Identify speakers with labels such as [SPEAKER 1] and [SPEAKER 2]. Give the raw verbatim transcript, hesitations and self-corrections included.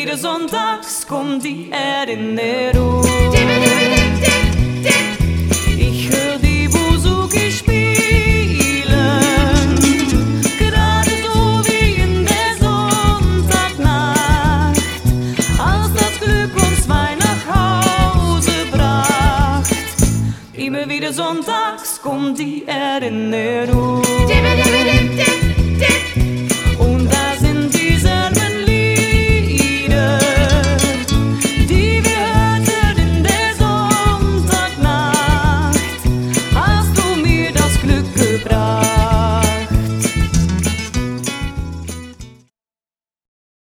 [SPEAKER 1] wieder sonntags kommt die Erinnerung. Ich hör die Bouzouki spielen, gerade so wie in der Sonntagnacht, als das Glück uns zwei nach Hause bracht. Immer wieder sonntags kommt die Erinnerung.